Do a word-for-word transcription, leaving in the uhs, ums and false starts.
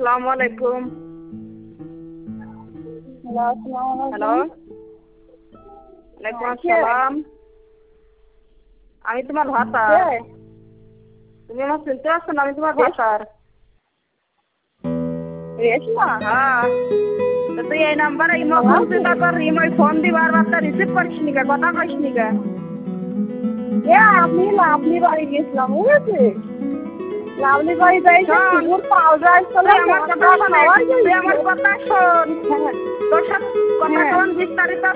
আসসালামু আলাইকুম। হ্যালো, ওয়ালাইকুম আসসালাম। আমি তোমার ভাতার। তুমি আমার শুনতে পাচ্ছ না? আমি তোমার ভাতার। রেশমা? হ্যাঁ, তো তুই এই নাম্বারে ইমো করছিস, তারপর ইমোয় ফোন দি বারবার, তা রিসিভ করিস নি কে, কথা কইস নি কে? এ আমি লাভলি বাড়ি গেছিলাম, বুঝেছি। লাভলি বাড়ি যাই সিঙ্গুর পাউডার তুই আমার কথা শোন, তুই আমার কথা শোন। তোর সাথে কথা হ্যাঁ। শোন বিস্তারিত।